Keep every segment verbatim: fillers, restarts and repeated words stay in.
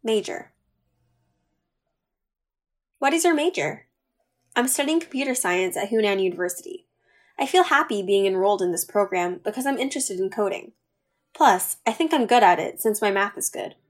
Major. What is your major? I'm studying computer science at Hunan University. I feel happy being enrolled in this program because I'm interested in coding. Plus, I think I'm good at it since my math is good.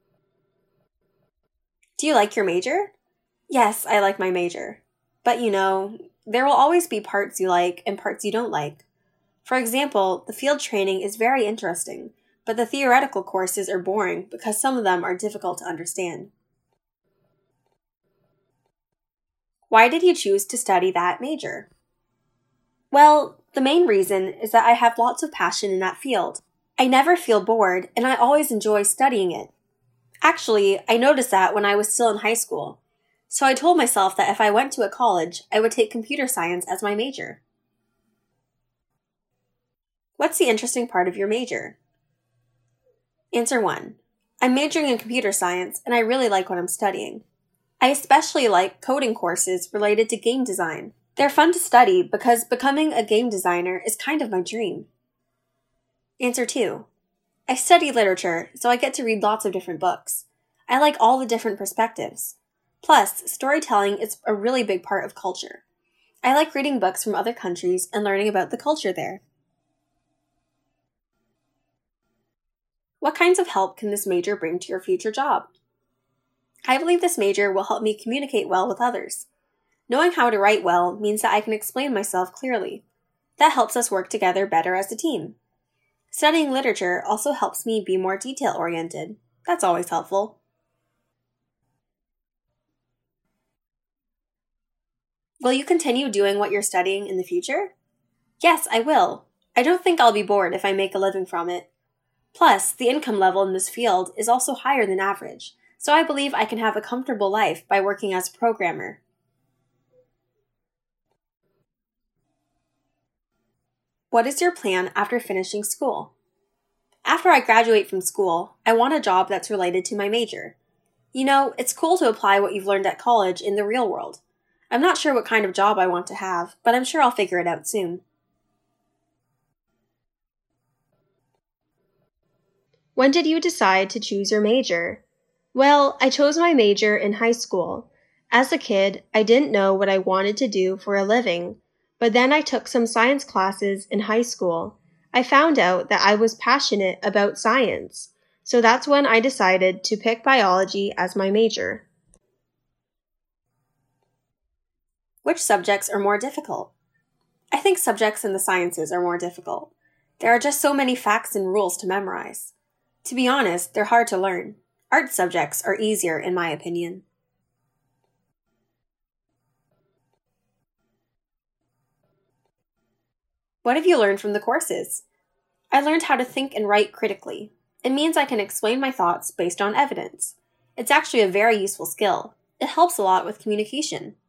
Do you like your major? Yes, I like my major. But you know, there will always be parts you like and parts you don't like. For example, the field training is very interesting, but the theoretical courses are boring because some of them are difficult to understand. Why did you choose to study that major? Well, the main reason is that I have lots of passion in that field. I never feel bored, and I always enjoy studying it. Actually, I noticed that when I was still in high school. So I told myself that if I went to a college, I would take computer science as my major. What's the interesting part of your major? Answer one. I'm majoring in computer science, and I really like what I'm studying. I especially like coding courses related to game design. They're fun to study because becoming a game designer is kind of my dream. Answer two. I study literature, so I get to read lots of different books. I like all the different perspectives. Plus, storytelling is a really big part of culture. I like reading books from other countries and learning about the culture there. What kinds of help can this major bring to your future job? I believe this major will help me communicate well with others. Knowing how to write well means that I can explain myself clearly. That helps us work together better as a team. Studying literature also helps me be more detail-oriented. That's always helpful. Will you continue doing what you're studying in the future? Yes, I will. I don't think I'll be bored if I make a living from it. Plus, the income level in this field is also higher than average, so I believe I can have a comfortable life by working as a programmer. What is your plan after finishing school? After I graduate from school, I want a job that's related to my major. You know, it's cool to apply what you've learned at college in the real world. I'm not sure what kind of job I want to have, but I'm sure I'll figure it out soon. When did you decide to choose your major? Well, I chose my major in high school. As a kid, I didn't know what I wanted to do for a living, but then I took some science classes in high school. I found out that I was passionate about science, so that's when I decided to pick biology as my major. Which subjects are more difficult? I think subjects in the sciences are more difficult. There are just so many facts and rules to memorize. To be honest, they're hard to learn. Art subjects are easier, in my opinion. What have you learned from the courses? I learned how to think and write critically. It means I can explain my thoughts based on evidence. It's actually a very useful skill. It helps a lot with communication.